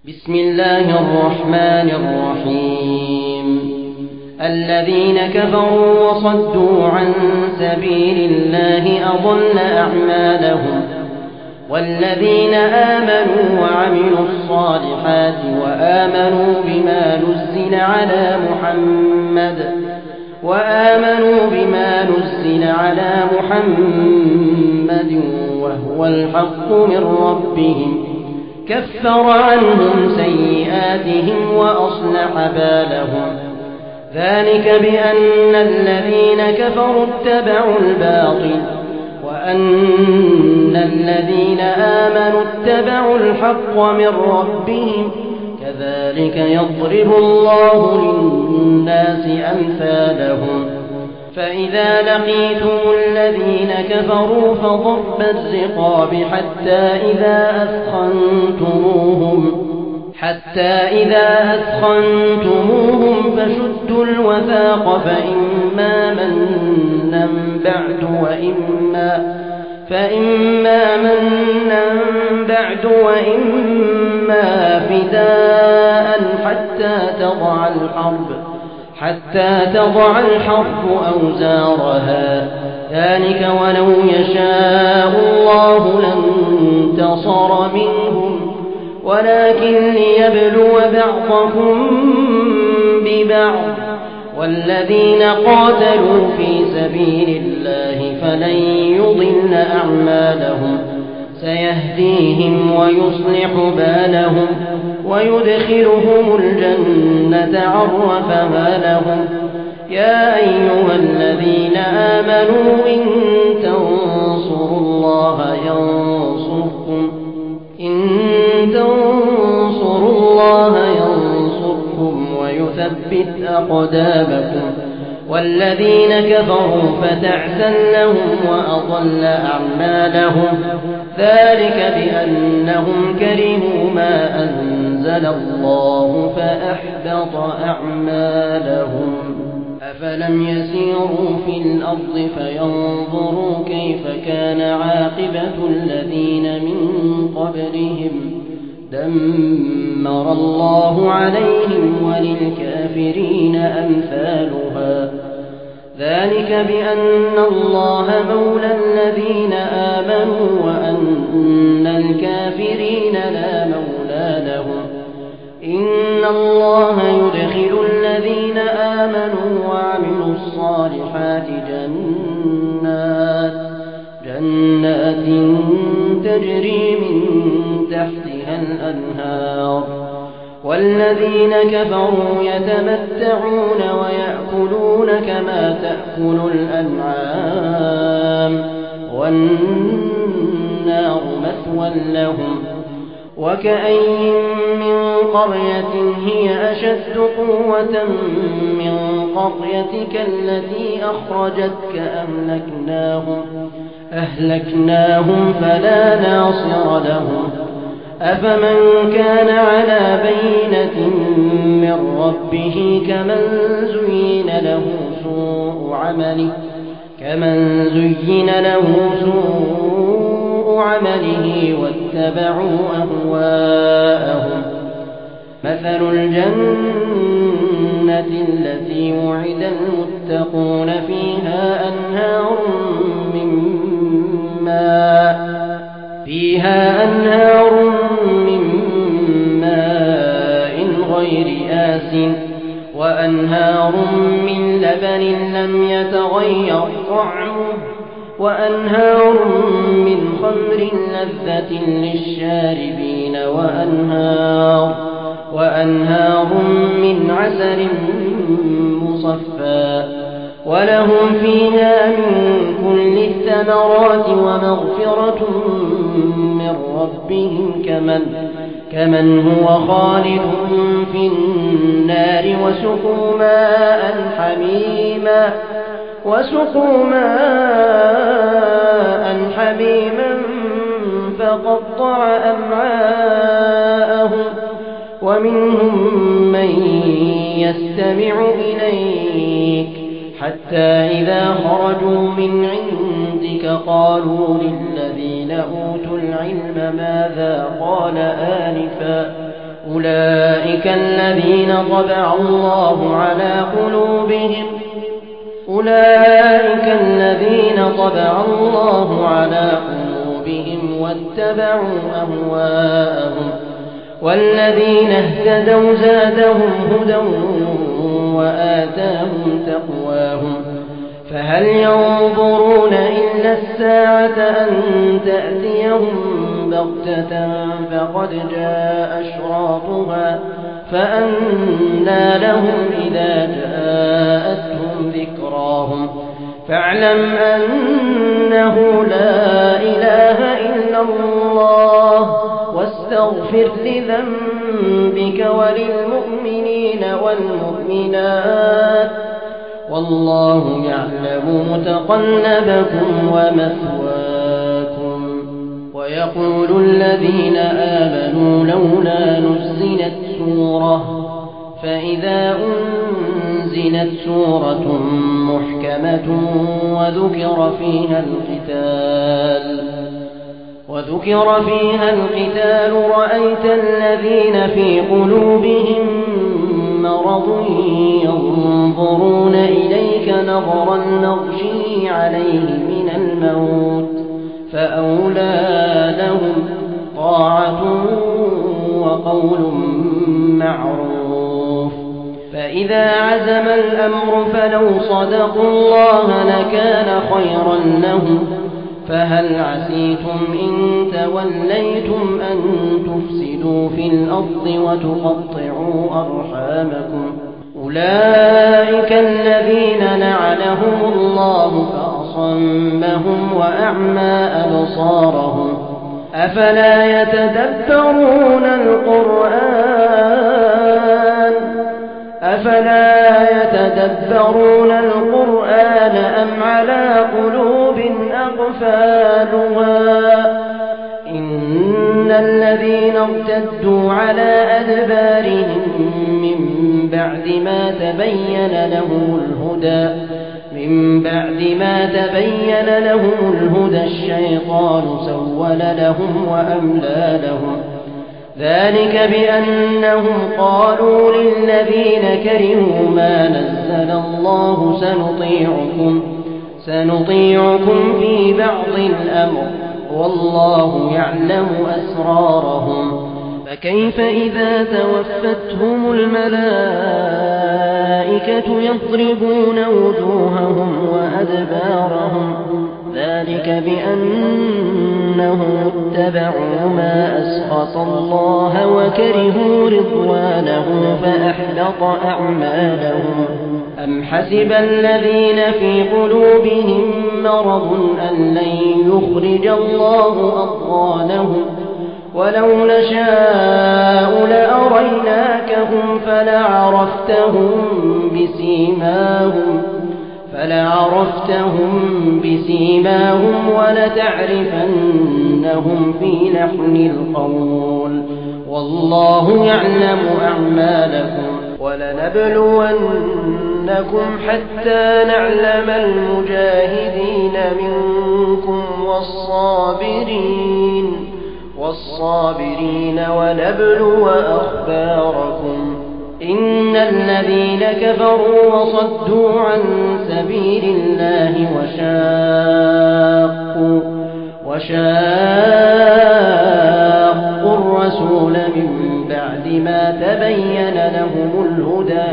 بسم الله الرحمن الرحيم. الذين كفروا وصدوا عن سبيل الله أضل أعمالهم، والذين آمنوا وعملوا الصالحات وآمنوا بما نزل على محمد وهو الحق من ربهم كفر عنهم سيئاتهم وأصلح بالهم. ذلك بأن الذين كفروا اتبعوا الباطل وأن الذين آمنوا اتبعوا الحق من ربهم. كذلك يضرب الله للناس أمثالهم. فإذا لقيتم الذين كفروا فضرب الرقاب حتى إذا أثخنتموهم فشدوا الوثاق فإما منا بعد وإما فداء حتى تضع الحرب أوزارها. ذلك ولو يشاء الله لانتصر منهم ولكن ليبلو بعضكم ببعض. والذين قاتلوا في سبيل الله فلن يضل أعمالهم سيهديهم ويصلح بالهم ويدخلهم الجنة عرفها لهم. يا أيها الذين آمنوا إن تنصروا الله ينصركم ويثبت أقدامكم. والذين كفروا فتعسا لهم وأضل أعمالهم. ذلك بأنهم كرهوا ما أنزل الله فأحبط أعمالهم. أفلم يسيروا في الأرض فينظروا كيف كان عاقبة الذين من قبلهم دمر الله عليهم وللكافرين أمثالها. ذلك بأن الله مولى الذين آمنوا وأن الكافرين لا مولى لهم. إن الله يدخل الذين آمنوا وعملوا الصالحات جنات تجري من تحتها الأنهار. والذين كفروا يتمتعون ويأكلون كما تأكل الأنعام والنار مثوى لهم. وكأين من قرية هي أشد قوة من قريتك التي أخرجتك أهلكناهم فلا ناصر لهم. أفمن كان على بينة من ربه كمن زين له سوء عمله واتبعوا أهواءهم. مثل الجنة التي وعد المتقون فيها أنهار من ماء غير آسن وأنهار من لبن لم يتغير طعمه وأنهار من خمر لذة للشاربين وأنهار من عسل مصفى ولهم فيها من كل الثمرات ومغفرة من ربهم كمن هو خالد في النار وسقوا ماء حميما فقطع أمعاءهم. ومنهم من يستمع إليك حتى إذا خرجوا من عندك قالوا للذين أوتوا العلم ماذا قال آنفا أولئك الذين طبع الله على قلوبهم واتبعوا أهواءهم والذين اهتدوا زادهم هدى وآتاهم تقواهم فهل ينظرون إلا الساعة أن تأتيهم بغتة فقد جاء أشراطها فأنى لهم إذا جاءتهم ذكراهم فاعلم أنه لا إله إلا الله واستغفر لذنبك وللمؤمنين والمؤمنات والله يعلم متقلبكم ومثواكم. ويقول الذين آمنوا لولا نزلت سورة فإذا أنزلت سورة محكمة وذكر فيها القتال رأيت الذين في قلوبهم مرض ينظرون إليك نظر المغشي عليه من الموت فأولى لهم طاعة وقول معروف. فإذا عزم الأمر فلو صدقوا الله لكان خيرا لهم فهل عسيتم إن توليتم أن تفسدوا في الأرض وتقطعوا أرحامكم أولئك الذين لعنهم الله فأصمهم وأعمى أبصارهم أفلا يتدبرون القرآن أم على قلوب أقفالها إن الذين ارتدوا على أدبارهم من بعد ما تبين لهم الهدى الشيطان سول لهم وأملى لهم ذلك بأنهم قالوا للذين كرهوا ما نزل الله سنطيعكم في بعض الأمر والله يعلم أسرارهم فكيف إذا توفتهم الملائكة يضربون وجوههم وأدبارهم ذلك بأنهم اتبعوا ما أسخط الله وكرهوا رضوانه فأحبط أعمالهم أم حسب الذين في قلوبهم مرض أن لن يخرج الله أضغانهم ولو نشاء لأريناكهم فلعرفتهم بسيماهم ولتعرفنهم في لحن القول والله يعلم أعمالكم ولنبلونكم حتى نعلم المجاهدين منكم والصابرين ونبلو أخباركم إن الذين كفروا وصدوا عن سبيل الله وشاقوا الرسول من بعد ما تبين لهم الهدى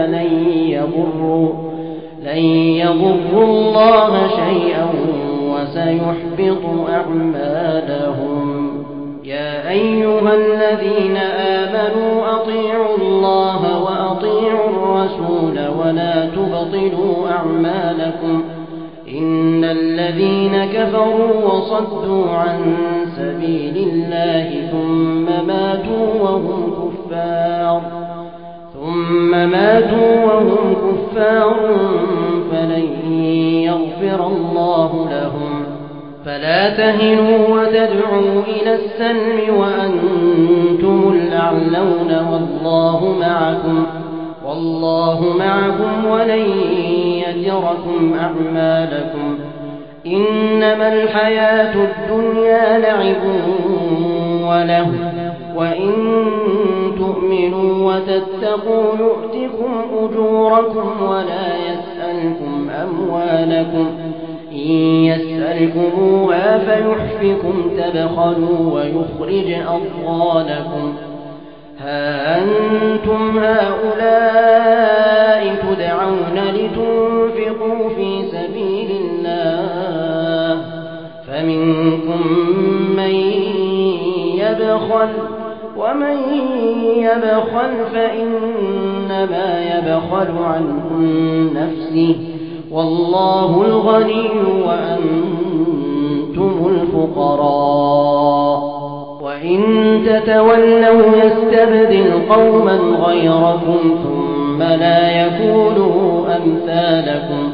لن يضروا الله شيئا وسيحبط أعمالهم. يا أيها الذين آمنوا أطيعوا الله وأطيعوا الرسول ولا تبطلوا أعمالكم إن الذين كفروا وصدوا عن سبيل الله ثم ماتوا وهم كفار فلن يغفر الله لهم فلا تهنوا وتدعوا إلى السلم وأنتم الأعلون والله معكم ولن يتركم أعمالكم إنما الحياة الدنيا لعب وله وإن تؤمنوا وتتقوا يؤتكم أجوركم ولا يسألكم أموالكم إن يسألكموها فيحفكم تبخلوا ويخرج أضغانكم ها أنتم هؤلاء تدعون لتنفقوا في سبيل الله فمنكم من يبخل ومن يبخل فإنما يبخل عن نفسه والله الغني وأنتم الفقراء وإن تتولوا يستبدل قوما غيركم ثم لا يكونوا أمثالكم